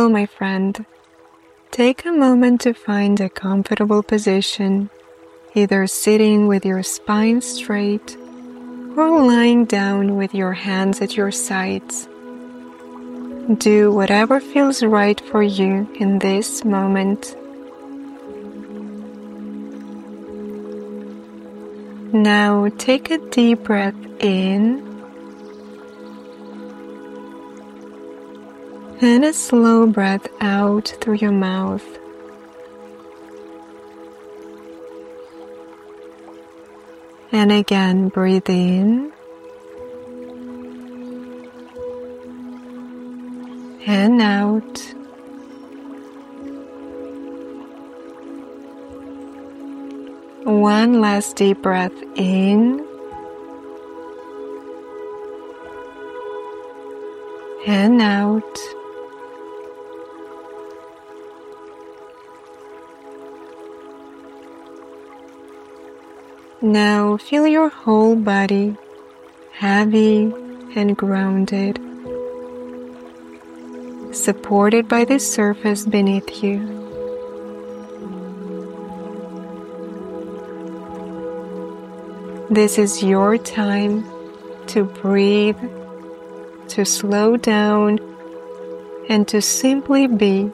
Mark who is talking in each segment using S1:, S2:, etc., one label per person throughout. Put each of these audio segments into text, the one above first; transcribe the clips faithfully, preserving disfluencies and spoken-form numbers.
S1: Hello, my friend. Take a moment to find a comfortable position, either sitting with your spine straight or lying down with your hands at your sides. Do whatever feels right for you in this moment. Now take a deep breath in and a slow breath out through your mouth. And again, breathe in and out. One last deep breath in and out. Now feel your whole body heavy and grounded, supported by the surface beneath you. This is your time to breathe, to slow down, and to simply be.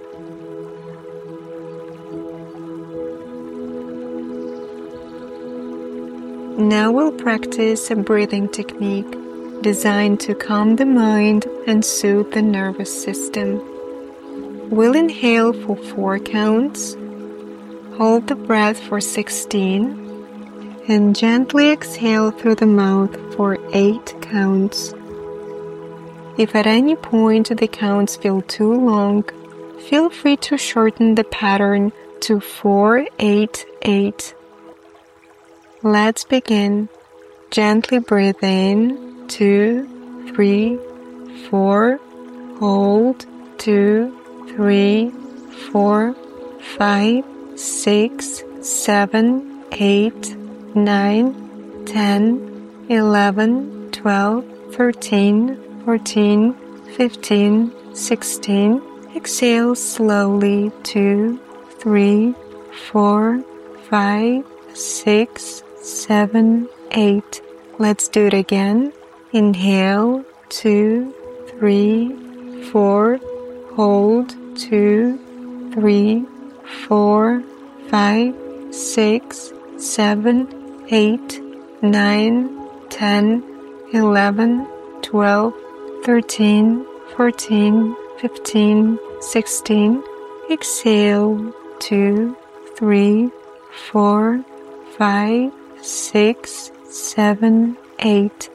S1: Now we'll practice a breathing technique designed to calm the mind and soothe the nervous system. We'll inhale for four counts, hold the breath for sixteen, and gently exhale through the mouth for eight counts. If at any point the counts feel too long, feel free to shorten the pattern to four eight eight. Let's begin. Gently breathe in, two, three, four, hold, two, three, four, five, six, seven, eight, nine, ten, eleven, twelve, thirteen, fourteen, fifteen, sixteen. Exhale slowly, two, three, four, five, six, seven, eight. Let's do it again. Inhale, two, three, four, hold, two, three, four, five, six, seven, eight, nine, ten, eleven, twelve, thirteen, fourteen, fifteen, sixteen. Exhale, two, three, four, five, six, seven, eight.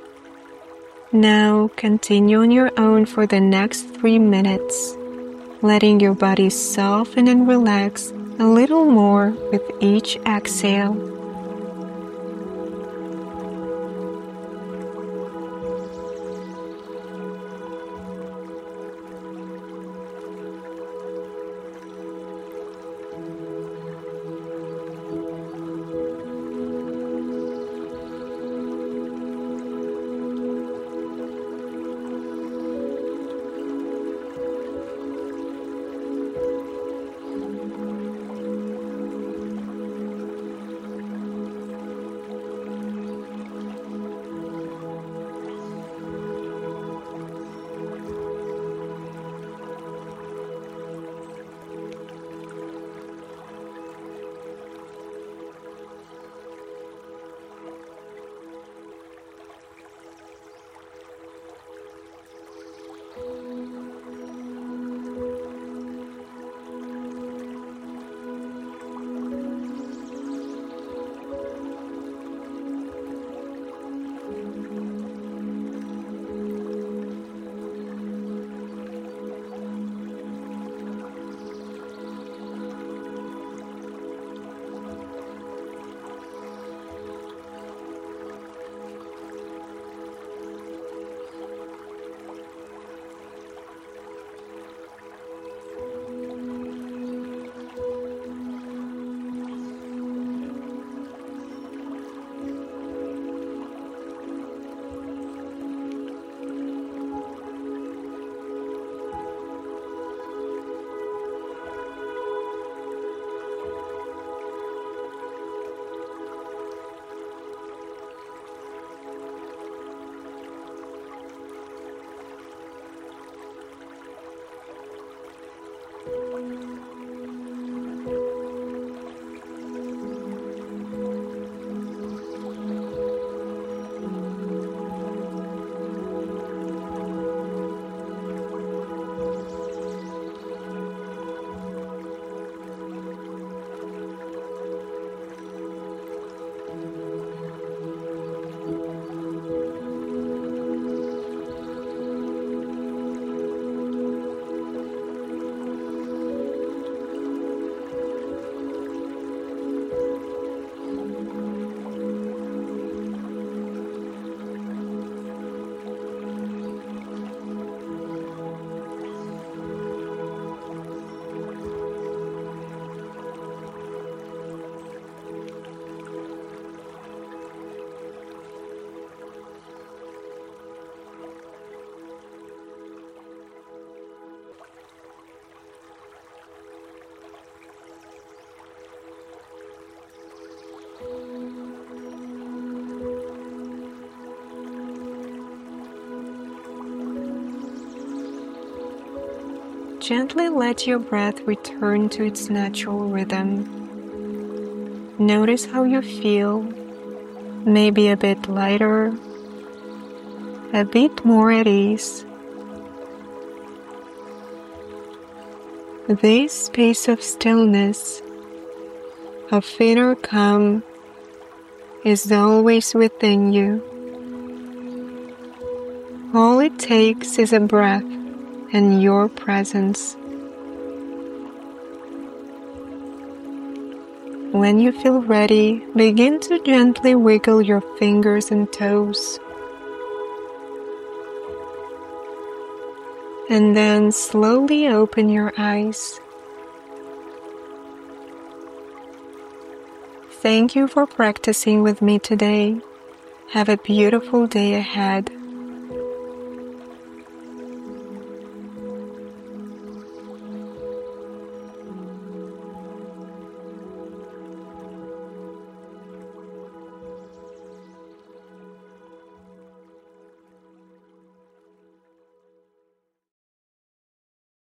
S1: Now continue on your own for the next three minutes, letting your body soften and relax a little more with each exhale. Gently let your breath return to its natural rhythm. Notice how you feel, maybe a bit lighter, a bit more at ease. This space of stillness, of inner calm, is always within you. All it takes is a breath and your presence. When you feel ready, begin to gently wiggle your fingers and toes. And then slowly open your eyes. Thank you for practicing with me today. Have a beautiful day ahead.